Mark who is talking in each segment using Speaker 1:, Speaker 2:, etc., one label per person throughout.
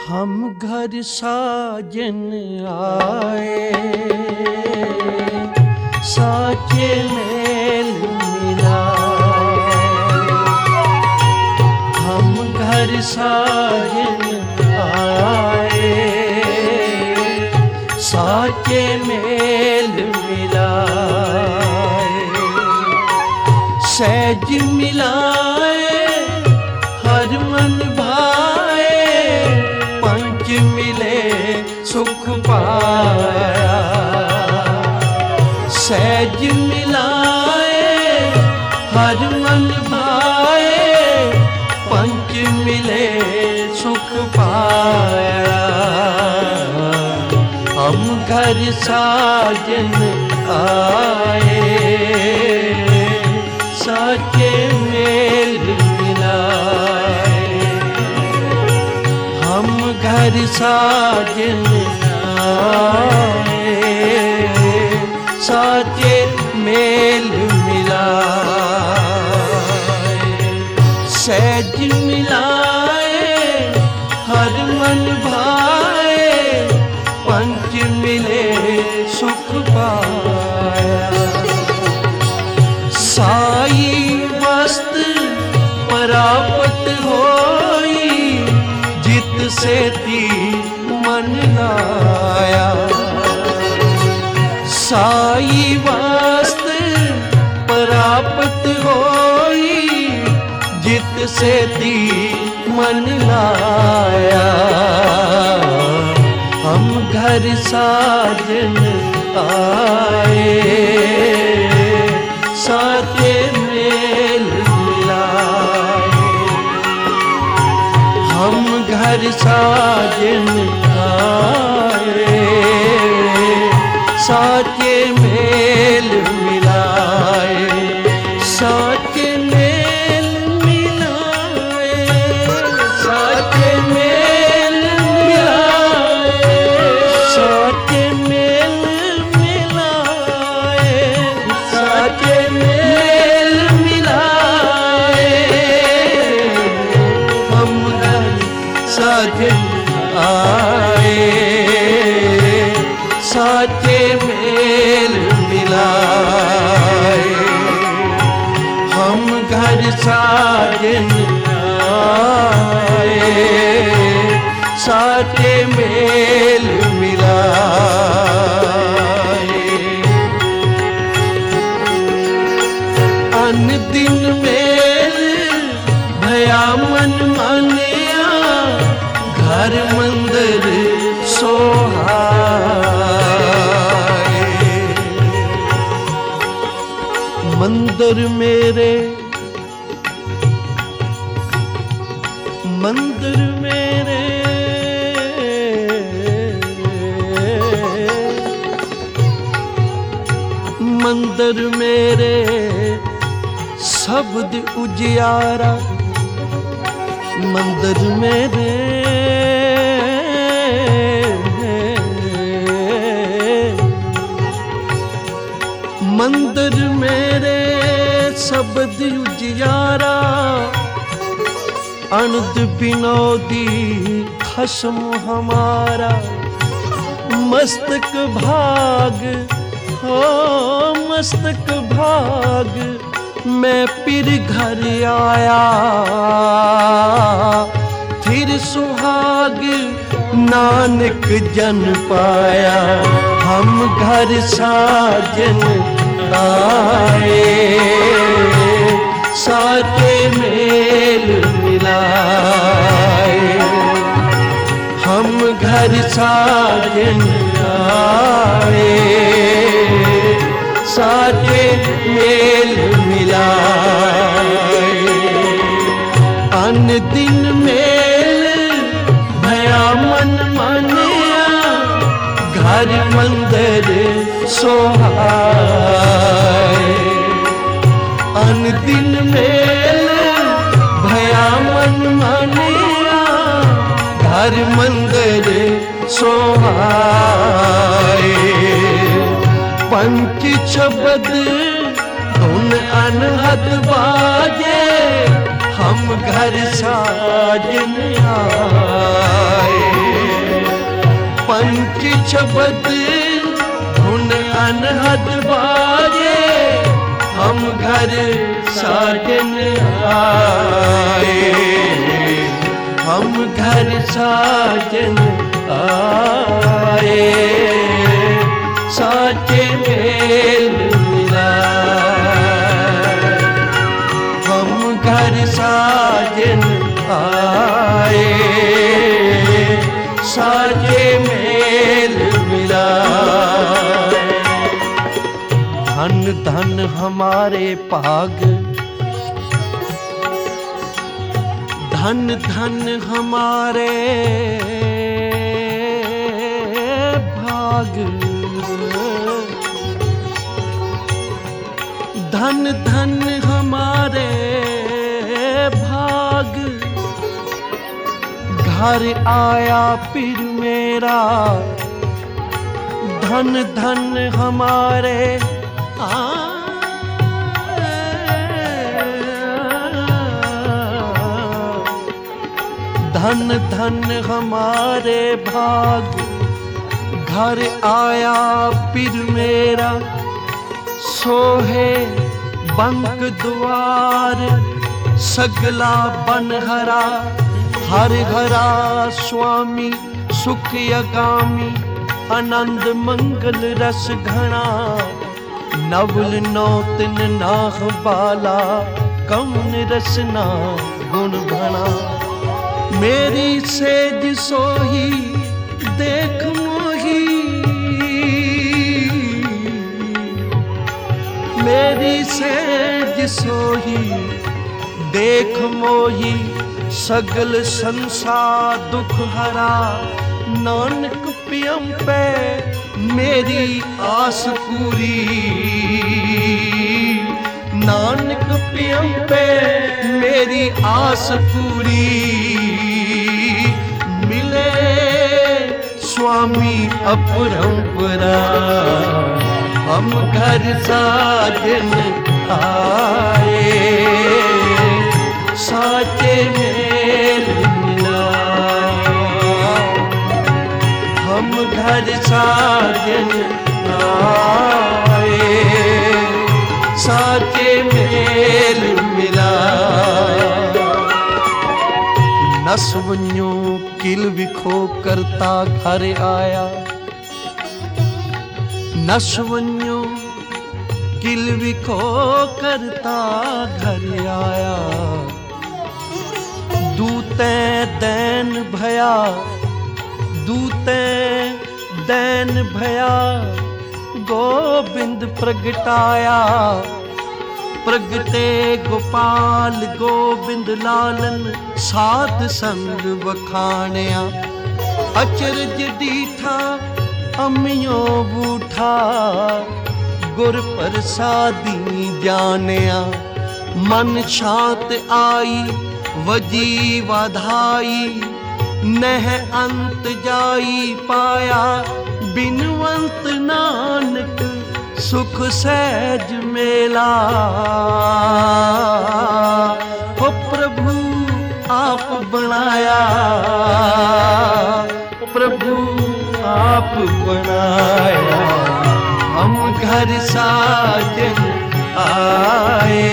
Speaker 1: हम घर साजन आए, साचे मेल मिलाए। हम घर साजन आए, साचे मेल मिलाए। सहज मिलाए हर मन भाए, पंच मिले सुख पाया। सहज मिलाए हर मन भाए, पंच मिले सुख पाया। हम घर साजन आए, साचे मेल मिलाए। हम घर साजन आए, साचे मेल मिलाए। सहज मिलाए हर मन भाए, पंच मिले सुख पाया। साई वस्त परापत होई, जित से ती मन लाया। साई वस्त परापत होई, जित से ती मन लाया। हम घर साजन आए, साचे मेल मिलाए। हम घर साजन आए, साचे मेल मिलाए। साचे मेल मिलाए, साचे मेल मिलाए। साचे मेल मिलाए, साचे मेल मिलाए। हम घर साजन आए, साचे मेल मिलाए। हम घर साजन आए, साचे मेल मिलाए। अन दिन मेल भया मन मानिया, घर मंदिर सोहाए। मंदिर मेरे, मंदिर मेरे, मंदिर मेरे शब्द उजियारा। मंदिर मेरे, मंदिर मेरे शब्द उजियारा। अनद बिनोदी खसम हमारा, मस्तक भाग हो मस्तक भाग। मैं फिर घर आया, फिर सुहाग नानक जन पाया। हम घर साजन आए, साचे मेल मिलाए। हम घर साजन आए, साचे मेल मिलाए। अन दिन मेल भया मन मानिया, घर मंदिर सोहाए। अन दिन मेल भया मन मानिया, घर मंदिर सोहाए। पंच शब्द धुन अनहद बाजे, हम घर साजन आए। शब्द धुन अनहद बाजे, हम घर साजन आए, हम घर साजन आए, साचे मेल मिला, हम घर साजन आए, साचे मेल मिला। धन धन हमारे भाग, धन धन हमारे भाग, धन धन हमारे भाग, घर आया पीर मेरा, धन धन हमारे धन धन हमारे भाग, घर आया पीर मेरा, सोहे बंक द्वार, सगला बनहरा, हर हरा स्वामी सुख अगामी, आनंद मंगल रस घना, नवल नौतन नाह बाला, कौन रसना गुण भना। मेरी सेज सोही देख मोही, मेरी सेज सोही देख मोही, सगल संसार दुख हरा, नानक पियम पे मेरी आस पूरी, नानक पियम पे मेरी आस पूरी, मिले स्वामी अपरंपरा, हम घर साजन आए, साचे मेल मिला, हम घर साजन आए, साचे मेल मिला। नस वञो किल विखो करता घर आया, नस वञो किल विखो करता घर आया, दूते दैन भया, दूते दैन भया, गोबिंद प्रगटाया, प्रगटे गोपाल गोबिंद लालन, साध संग वखाणिया, अचरज डीठा अमियो बूठा, गुर प्रसादी जानिया, मन शांत आई वजी वाधाई, नह अंत जाई पाया, बिनवंत नानक सुख सहज मेला। हो प्रभु आप बनाया, प्रभु आप बनाया, हम घर साजन आए,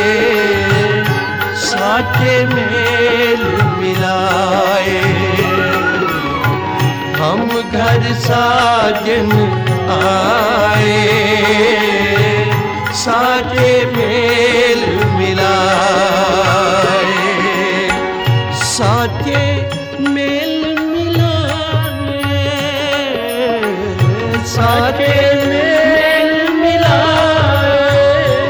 Speaker 1: साचे मेल मिलाए, हम घर साजन आए, साचे मेल मिलाए, साचे मेल मिलाए, साचे मेल मिलाए,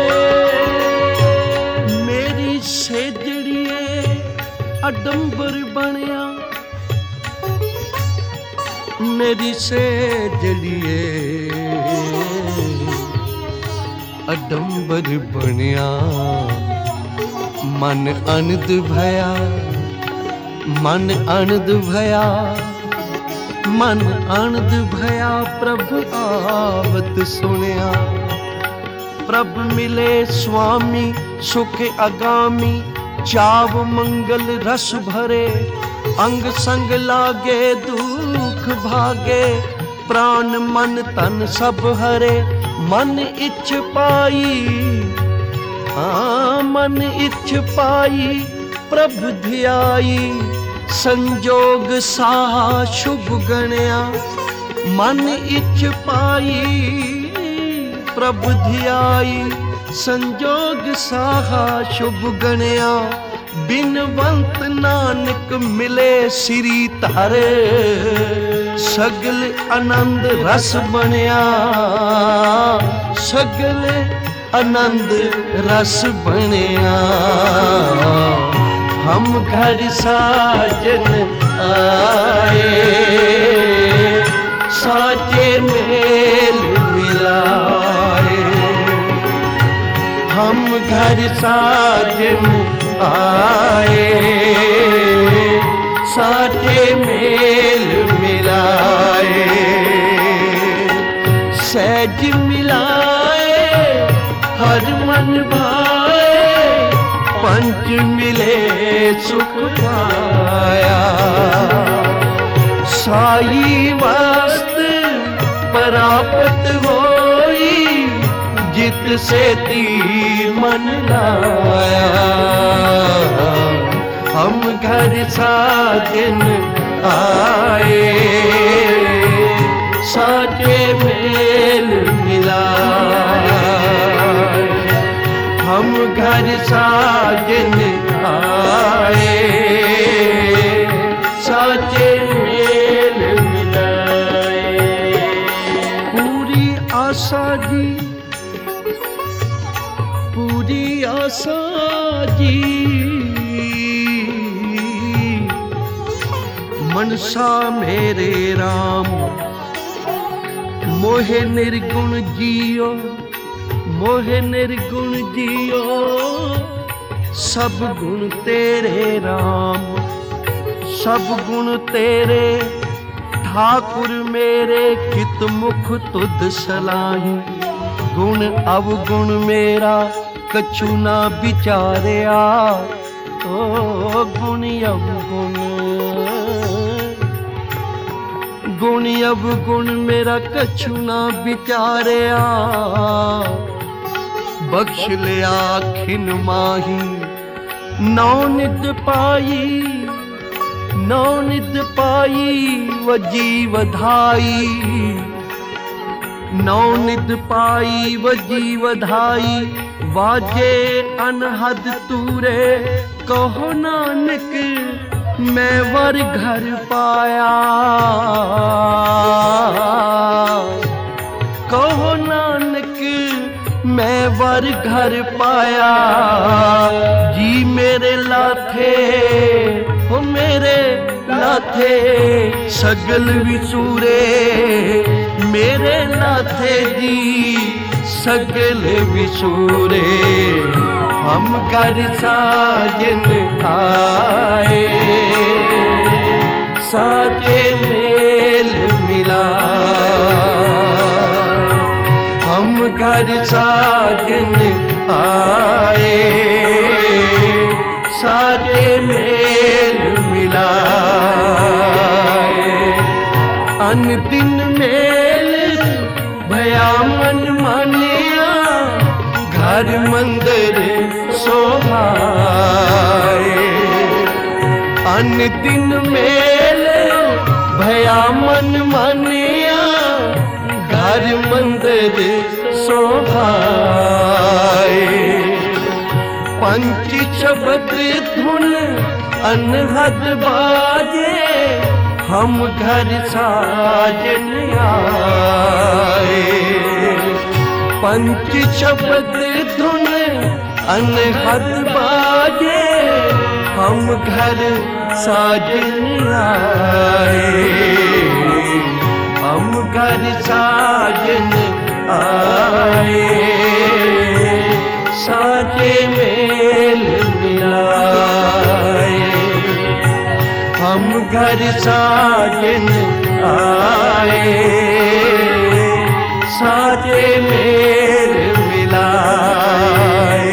Speaker 1: मेरी सेजड़िए अडंबर बनिया, मेरी सेजड़िए अडंबर बनिया, मन अनद भया, मन अनद भया, मन अनद भया, प्रभु आवत सुनिया, प्रभु मिले स्वामी सुख अगामी, चाव मंगल रस भरे, अंग संग लागे दुख भागे, प्राण मन तन सब हरे मन इच्छ पाई। हाँ मन इच्छ पाई प्रभु ध्याई संजोग साहा शुभ गणया। मन इच्छ पाई प्रभु ध्याई संजोग साहा शुभ गणया। बिनवंत नानक मिले सिरी तारे सगल आनंद रस बनया। सगल आनंद रस बनया। हम घर साजन आए साचे मेल मिलाए। हम घर साजन आए साचे मेल मिलाए। सहज मिलाए हर मन भाए पंच मिले सुख पाया। साई वस्त प्राप्त होई जित से ती मन लाया। हम घर साजन आए साचे मेल मिलाए। हम घर साजन आए साचे मेल मिलाए। पूरी आशा जी पूरी आशा जी मनसा मेरे राम। मोहे निर्गुण जियो मोहे निर्गुण जियो सब गुण तेरे राम। सब गुण तेरे ठाकुर मेरे कित मुख तुध सलाही। गुण अवगुण मेरा कछु ना विचारिया। ओ गुण अवगुण गुण अवगुण मेरा कछु ना विचारिया। बख्श लिया खिन माही नौ निध पाई। नौ निध पाई वजी वधाई। नौ निध पाई वजी वधाई। वाजे अनहद तूरे कहो नानक मैं वर घर पाया। कहो नानक मैं वर घर पाया। जी मेरे लाथे हो मेरे लाथे सगल विसूरे। मेरे लाथे जी सगल विसूरे। हम घर साजन आए साचे मेल मिलाए। हम घर साजन आए साचे मेल मिलाए। अन दिन मेल भया मन मानिया। घर मंदिर शोभाए। अन दिन मेल भया मन मानिया। घर मंदिर शोभाए। पंच शब्द धुन अनहद बाजे। हम घर साजन आए। पंच शब्द धुन अनहद बाजे। हम घर साजन आए। हम घर साजन आए साचे मेल मिलाए। हम घर साजन आए साचे मेल मिलाए।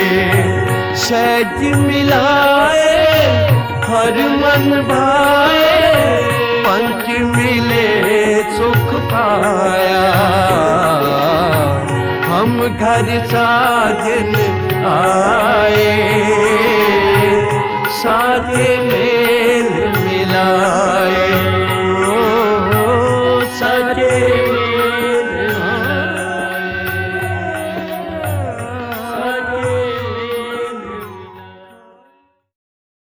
Speaker 1: सहज मिलाए हर मन भाए पंच मिले सुख आया, हम घर साजन आए, साथ में